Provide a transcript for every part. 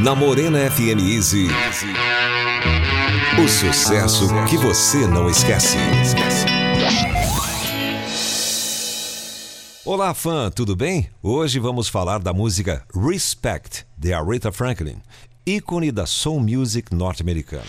Na Morena FM Easy, o sucesso que você não esquece. Olá, fã, tudo bem? Hoje vamos falar da música Respect, de Aretha Franklin, ícone da soul music norte-americana.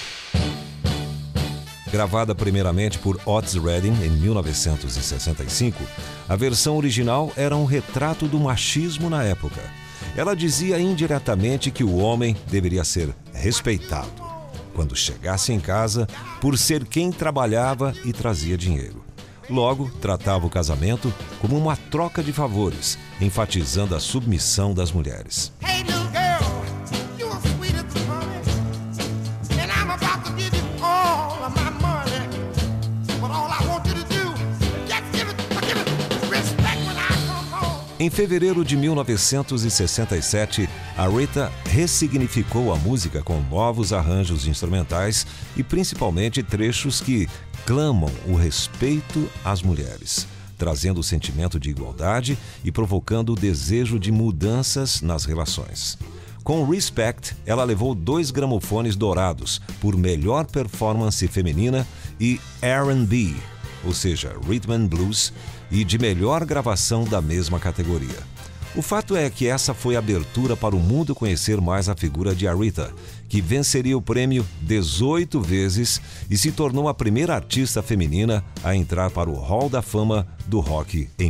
Gravada primeiramente por Otis Redding em 1965, a versão original era um retrato do machismo na época. Ela dizia indiretamente que o homem deveria ser respeitado quando chegasse em casa por ser quem trabalhava e trazia dinheiro. Logo, tratava o casamento como uma troca de favores, enfatizando a submissão das mulheres. Hey, little girl, you are sweet as honey, and I'm about to give you all of my money. But all I want you to do, just give it respect when I come home. Em fevereiro de 1967, Aretha ressignificou a música com novos arranjos instrumentais e principalmente trechos que clamam o respeito às mulheres, trazendo o sentimento de igualdade e provocando o desejo de mudanças nas relações. Com Respect, ela levou 2 gramofones dourados por melhor performance feminina e R&B, ou seja, Rhythm and Blues, e de melhor gravação da mesma categoria. O fato é que essa foi a abertura para o mundo conhecer mais a figura de Aretha, que venceria o prêmio 18 vezes e se tornou a primeira artista feminina a entrar para o Hall da Fama do Rock em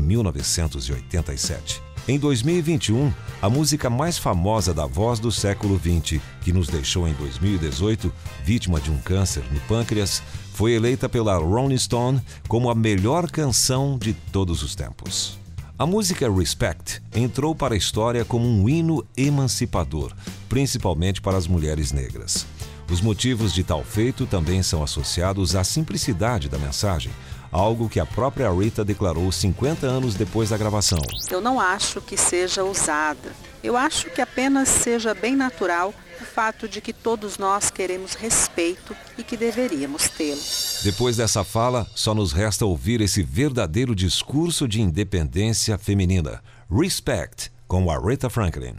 1987. Em 2021, a música mais famosa da voz do século XX, que nos deixou em 2018, vítima de um câncer no pâncreas, foi eleita pela Rolling Stone como a melhor canção de todos os tempos. A música Respect entrou para a história como um hino emancipador, principalmente para as mulheres negras. Os motivos de tal feito também são associados à simplicidade da mensagem, algo que a própria Aretha declarou 50 anos depois da gravação. Eu não acho que seja ousada. Eu acho que apenas seja bem natural o fato de que todos nós queremos respeito e que deveríamos tê-lo. Depois dessa fala, só nos resta ouvir esse verdadeiro discurso de independência feminina. Respect, com Aretha Franklin.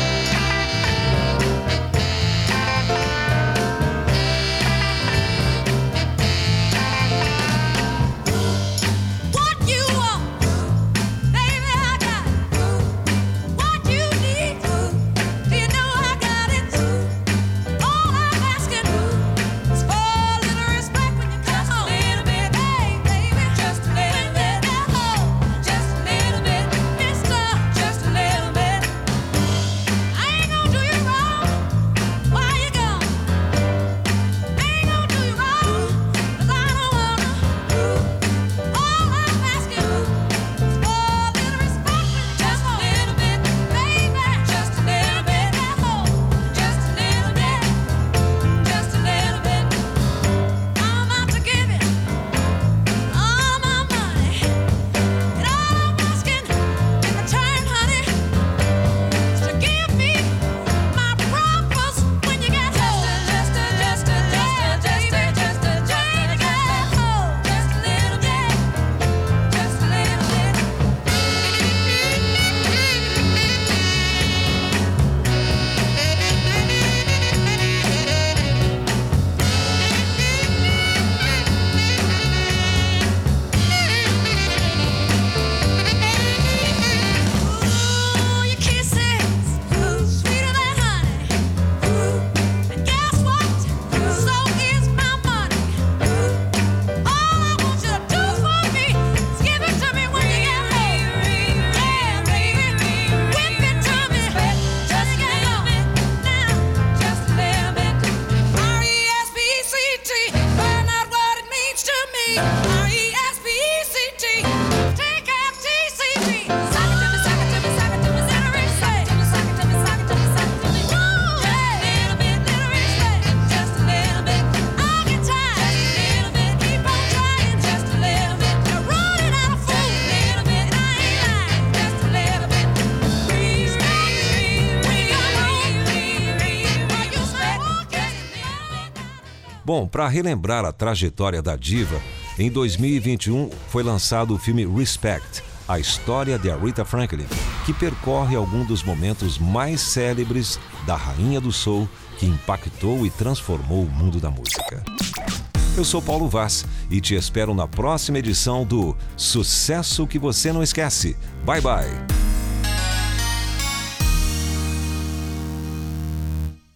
Bom, para relembrar a trajetória da diva, em 2021 foi lançado o filme Respect, a história de Aretha Franklin, que percorre algum dos momentos mais célebres da rainha do soul que impactou e transformou o mundo da música. Eu sou Paulo Vaz e te espero na próxima edição do Sucesso que Você Não Esquece. Bye, bye!